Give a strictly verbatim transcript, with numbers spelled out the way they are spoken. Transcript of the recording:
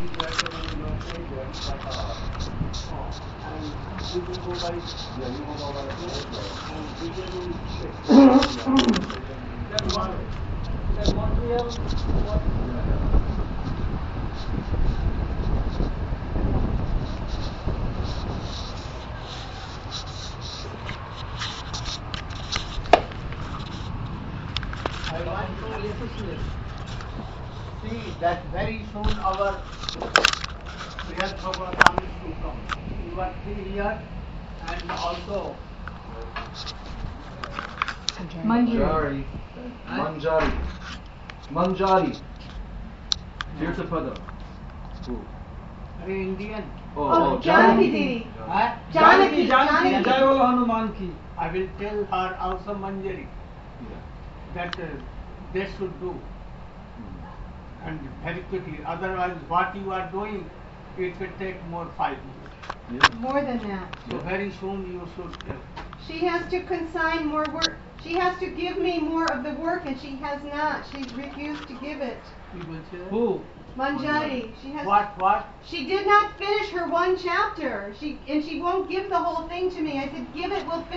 I want to see that very soon our Brihad Bhagavatam is to come. You are three here and also Manjari. Manjari. Manjari. Tirthapada. Who? are you Indian? Oh, Oh, oh, Janaki Devi. Huh? Janaki, Janaki. Jai Bolo Hanuman ki. I will tell her also Manjari Yeah. that uh, they should do Mm. and very quickly. Otherwise, what you are doing, it will take more five minutes. Yeah. More than that. So very soon you should tell. She has to consign more work. She has to give me more of the work, and she has not. She's refused to give it. You will say Who? Manjari. She has. what? What? She did not finish her one chapter. She and she won't give the whole thing to me. I said, give it. We'll finish.